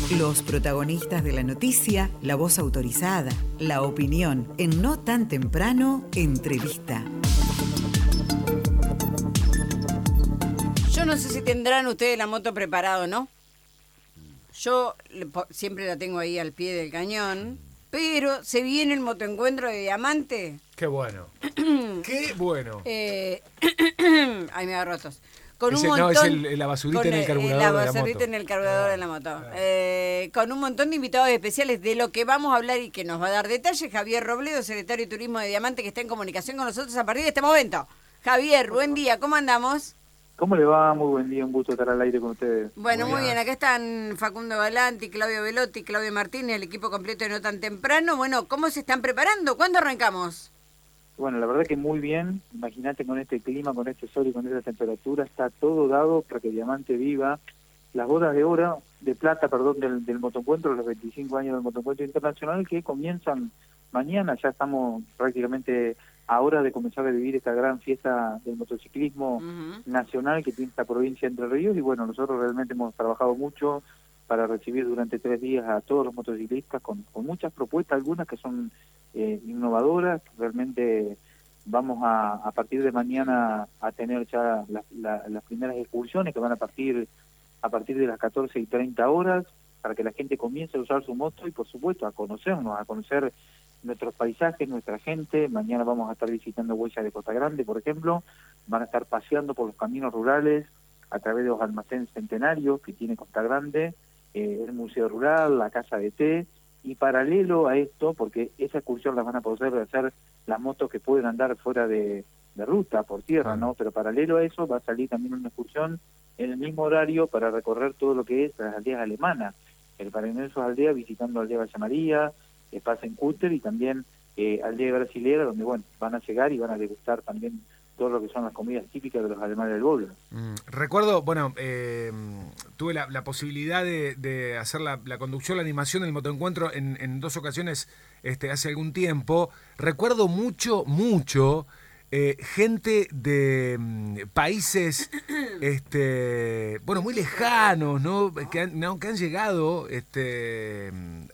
Los protagonistas de la noticia, la voz autorizada, la opinión, en No Tan Temprano, entrevista. Yo no sé si tendrán ustedes la moto preparada o no. Yo siempre la tengo ahí al pie del cañón, pero se viene el motoencuentro de Diamante. ¡Qué bueno! ¡Qué bueno! Ay, me agarró tos. Con un montón, es la basurita en el carburador de la moto. La basurita en el carburador de la moto. Con un montón de invitados especiales de lo que vamos a hablar y que nos va a dar detalles. Javier Robledo, secretario de Turismo de Diamante, que está en comunicación con nosotros a partir de este momento. Javier, buen día, ¿cómo andamos? ¿Cómo le va? Muy buen día, un gusto estar al aire con ustedes. Bueno, muy bien, acá están Facundo Galanti, Claudio Velotti, Claudio Martínez, el equipo completo de No Tan Temprano. Bueno, ¿cómo se están preparando? ¿Cuándo arrancamos? Bueno, la verdad que muy bien. Imagínate con este clima, con este sol y con esta temperatura, está todo dado para que Diamante viva las bodas de plata, del motoencuentro, los 25 años del motoencuentro internacional que comienzan mañana. Ya estamos prácticamente a hora de comenzar a vivir esta gran fiesta del motociclismo nacional que tiene esta provincia de Entre Ríos. Y bueno, nosotros realmente hemos trabajado mucho para recibir durante 3 días a todos los motociclistas con muchas propuestas, algunas que son innovadoras. Realmente vamos a partir de mañana a tener ya las primeras excursiones que van a partir de las 14:30 para que la gente comience a usar su moto y por supuesto a conocernos, a conocer nuestros paisajes, nuestra gente. Mañana vamos a estar visitando Huellas de Costa Grande, por ejemplo. Van a estar paseando por los caminos rurales a través de los almacenes centenarios que tiene Costa Grande, el Museo Rural, la Casa de Té. Y paralelo a esto, porque esa excursión las van a poder hacer las motos que pueden andar fuera de ruta, por tierra, ¿no? Pero paralelo a eso va a salir también una excursión en el mismo horario para recorrer todo lo que es las aldeas alemanas. Para ir a esas aldeas visitando Aldea Villa María, Pasencúter y también aldea brasilera, donde bueno van a llegar y van a degustar también todo lo que son las comidas típicas de los alemanes del Volga. Recuerdo, bueno, tuve la posibilidad de hacer la conducción, la animación del motoencuentro en 2 ocasiones hace algún tiempo. Recuerdo mucho gente de países bueno, muy lejanos, ¿no? Que han llegado ¿De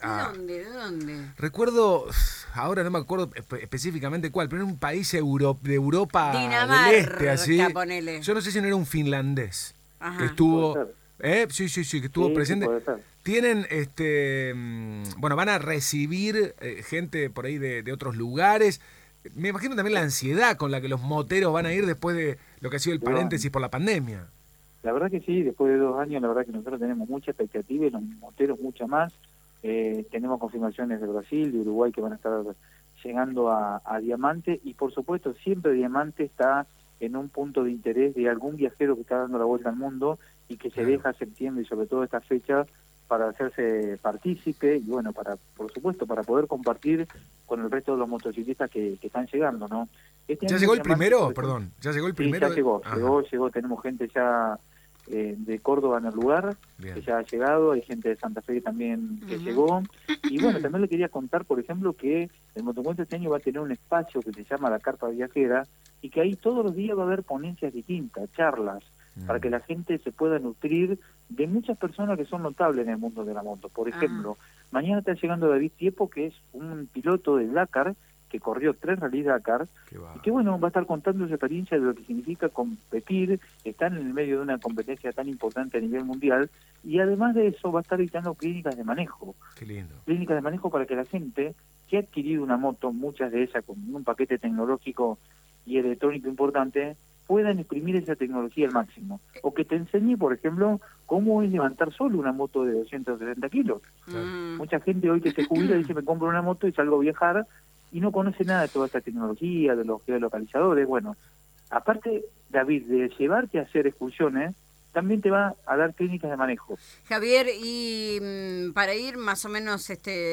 dónde? Recuerdo, ahora no me acuerdo específicamente cuál, pero era un país de Europa Dinamarca, del Este, así. ponele. Yo no sé si no era un finlandés. Ajá. Que estuvo sí, que estuvo presente. Tienen bueno, van a recibir gente por ahí de otros lugares. Me imagino también la ansiedad con la que los moteros van a ir después de lo que ha sido el paréntesis por la pandemia. La verdad que sí, después de 2 años, la verdad que nosotros tenemos mucha expectativa y los moteros mucha más. Tenemos confirmaciones de Brasil, de Uruguay que van a estar llegando a Diamante y por supuesto siempre Diamante está en un punto de interés de algún viajero que está dando la vuelta al mundo y que se deja septiembre y sobre todo esta fecha para hacerse partícipe y bueno, por supuesto, para poder compartir con el resto de los motociclistas que están llegando, ¿no? ¿Ya llegó el primero? Perdón, ¿ya llegó el primero? Sí, ya llegó, tenemos gente ya de Córdoba en el lugar, que ya ha llegado, hay gente de Santa Fe también que llegó, y bueno, también le quería contar, por ejemplo, que el motoencuentro este año va a tener un espacio que se llama la Carpa Viajera, y que ahí todos los días va a haber ponencias distintas, charlas, para que la gente se pueda nutrir de muchas personas que son notables en el mundo de la moto. Por ejemplo, mañana está llegando David Tiepo, que es un piloto de Dakar, que corrió 3 rallies Dakar, y que bueno, va a estar contando su experiencia de lo que significa competir, estar en el medio de una competencia tan importante a nivel mundial, y además de eso va a estar dictando clínicas de manejo. Qué lindo. Clínicas de manejo para que la gente que ha adquirido una moto, muchas de ellas con un paquete tecnológico y electrónico importante, puedan exprimir esa tecnología al máximo. O que te enseñe, por ejemplo, cómo es levantar solo una moto de 260 kilos. Mucha gente hoy que se jubila dice, me compro una moto y salgo a viajar, y no conoce nada de toda esta tecnología, de los geolocalizadores. Bueno, aparte, David, de llevarte a hacer excursiones, también te va a dar técnicas de manejo. Javier, y para ir más o menos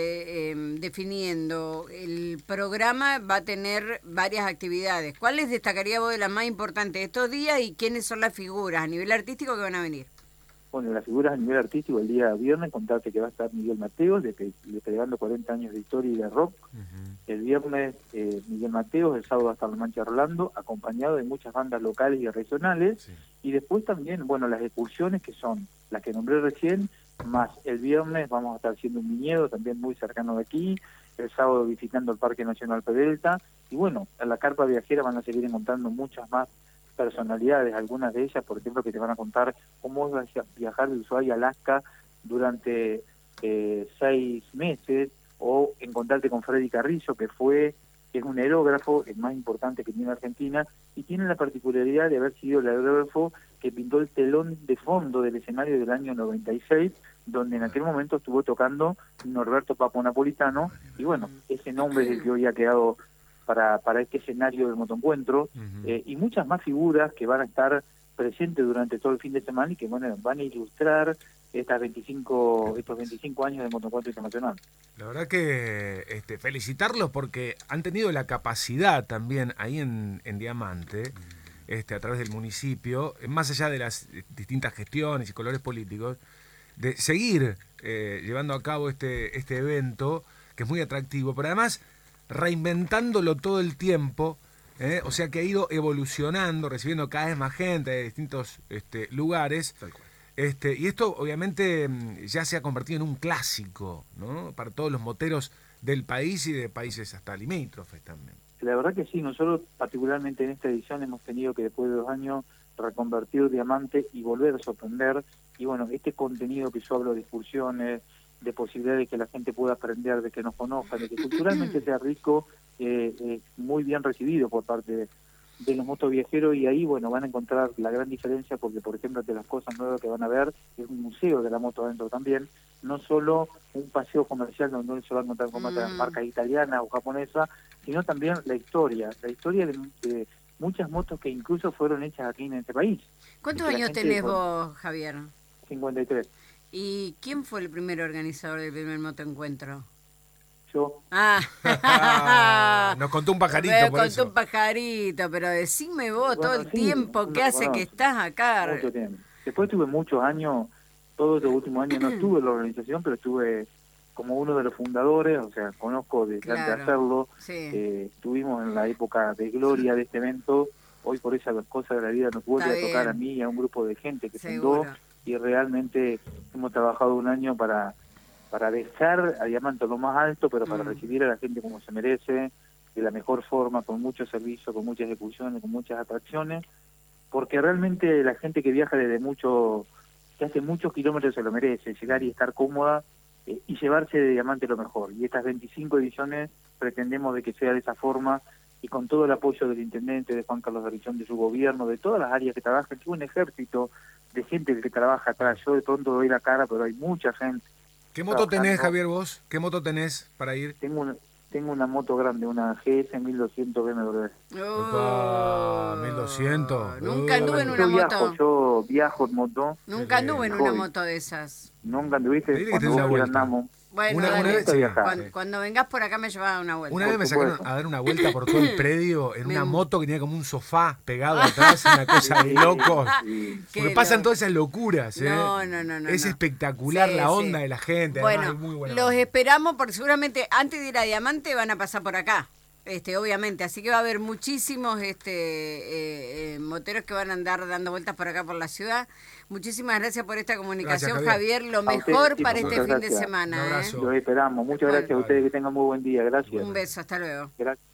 definiendo, el programa va a tener varias actividades. ¿Cuáles destacaría vos de las más importantes de estos días y quiénes son las figuras a nivel artístico que van a venir? Bueno, las figuras a nivel artístico, el día viernes, contarte que va a estar Miguel Mateos, desplegando 40 años de historia y de rock. El viernes, Miguel Mateos, el sábado va a estar La Mancha Rolando, acompañado de muchas bandas locales y regionales. Y después también, bueno, las excursiones que son las que nombré recién, más el viernes vamos a estar haciendo un viñedo también muy cercano de aquí, el sábado visitando el Parque Nacional Pedelta, y bueno, en la carpa viajera van a seguir encontrando muchas más personalidades, algunas de ellas, por ejemplo, que te van a contar cómo es viajar de Ushuaia a Alaska durante 6 meses, o encontrarte con Freddy Carrizo, que es un aerógrafo, el más importante que tiene Argentina, y tiene la particularidad de haber sido el aerógrafo que pintó el telón de fondo del escenario del año 96, donde en aquel momento estuvo tocando Norberto Papo Napolitano, y bueno, ese nombre es el que hoy ha quedado para este escenario del motoencuentro, y muchas más figuras que van a estar presentes durante todo el fin de semana y que bueno, van a ilustrar estos 25 años del motoencuentro internacional. La verdad que felicitarlos porque han tenido la capacidad también ahí en Diamante, a través del municipio, más allá de las distintas gestiones y colores políticos, de seguir llevando a cabo este evento, que es muy atractivo, pero además reinventándolo todo el tiempo, o sea que ha ido evolucionando, recibiendo cada vez más gente de distintos lugares. Tal cual. Y esto obviamente ya se ha convertido en un clásico, ¿no?, para todos los moteros del país y de países hasta limítrofes también. La verdad que sí, nosotros particularmente en esta edición hemos tenido que después de 2 años reconvertir Diamante y volver a sorprender, y bueno, este contenido que yo hablo de excursiones, de posibilidades de que la gente pueda aprender, de que nos conozcan, de que culturalmente sea rico, muy bien recibido por parte de los motoviajeros, y ahí bueno van a encontrar la gran diferencia, porque por ejemplo de las cosas nuevas que van a ver es un museo de la moto adentro también, no solo un paseo comercial donde uno se va a encontrar con marcas italianas o japonesas, sino también la historia de muchas motos que incluso fueron hechas aquí en este país. ¿Cuántos años tenés vos, Javier? 53. ¿Y quién fue el primer organizador del primer motoencuentro? Yo. Nos contó un pajarito. Contó un pajarito, pero decime vos todo el tiempo que hace que estás acá. Mucho tiempo. Después tuve muchos años, todos los últimos años no estuve en la organización, pero estuve como uno de los fundadores, o sea, conozco de antes de hacerlo. Sí. Estuvimos en la época de gloria de este evento. Hoy por esas cosas de la vida nos vuelve a tocar a mí y a un grupo de gente que fundó, y realmente hemos trabajado 1 año para dejar a Diamante lo más alto, pero para recibir a la gente como se merece, de la mejor forma, con mucho servicio, con muchas ejecuciones, con muchas atracciones, porque realmente la gente que viaja que hace muchos kilómetros se lo merece, llegar y estar cómoda y llevarse de Diamante lo mejor. Y estas 25 ediciones pretendemos de que sea de esa forma, y con todo el apoyo del intendente, de Juan Carlos Garrichón, de su gobierno, de todas las áreas que trabajan, que un ejército de gente que trabaja atrás. Yo de pronto doy la cara, pero hay mucha gente. ¿Qué moto tenés, Javier, vos? ¿Qué moto tenés para ir? Tengo una moto grande, una GS 1200 BMW. ¡Oh! 1200. Nunca anduve en una moto. Yo viajo en moto. Nunca anduve en una moto de esas. Nunca anduviste. Cuando vos andamos. Bueno, cuando vengas por acá me llevas a una vuelta. Una vez me sacaron a dar una vuelta por todo el predio en una moto que tenía como un sofá pegado atrás, una cosa de locos. Porque pasan todas esas locuras, ¿eh? No. Es espectacular la onda de la gente. Bueno, además, es muy buena los onda. Esperamos porque seguramente antes de ir a Diamante van a pasar por acá. Obviamente, así que va a haber muchísimos moteros que van a andar dando vueltas por acá por la ciudad. Muchísimas gracias por esta comunicación, Gracias, Javier. Lo mejor para este fin de semana. Los esperamos. Muchas gracias a ustedes, que tengan muy buen día. Gracias. Un beso, hasta luego. Gracias.